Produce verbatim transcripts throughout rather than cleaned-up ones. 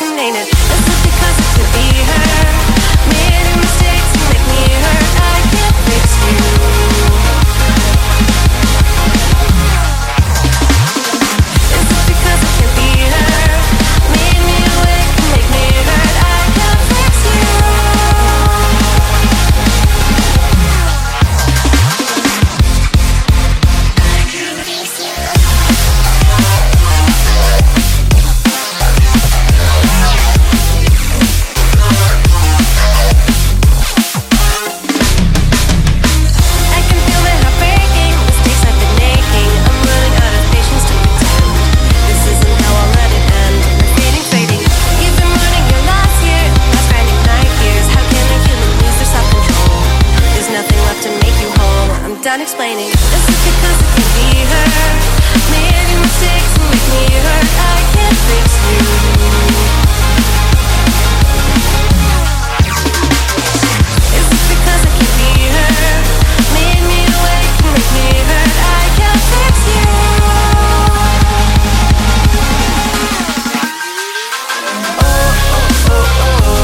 name it. Is it because I can't be her? Made mistakes to make me hurt. I can't fix you. Is it because I can't be her? Made me awake and make me hurt. I can't fix you. Done explaining. This is because I can't be her. Made mistakes and make me hurt. I can't fix you. Is this because I can't be her? Made me awake and make me hurt. I can't fix you. Oh, oh, oh, oh.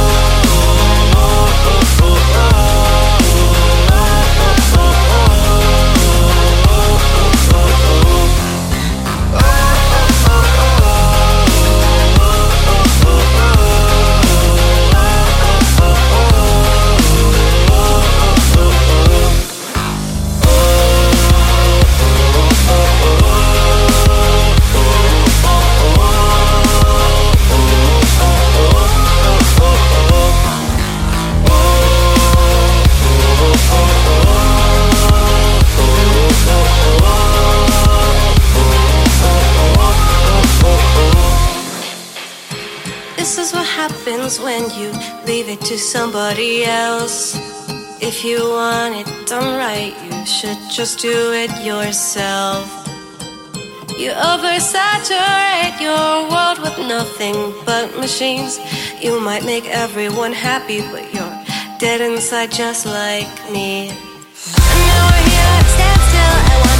This is what happens when you leave it to somebody else. If you want it done right, you should just do it yourself. You oversaturate your world with nothing but machines. You might make everyone happy, but you're dead inside just like me. And now we're here at a standstill. I want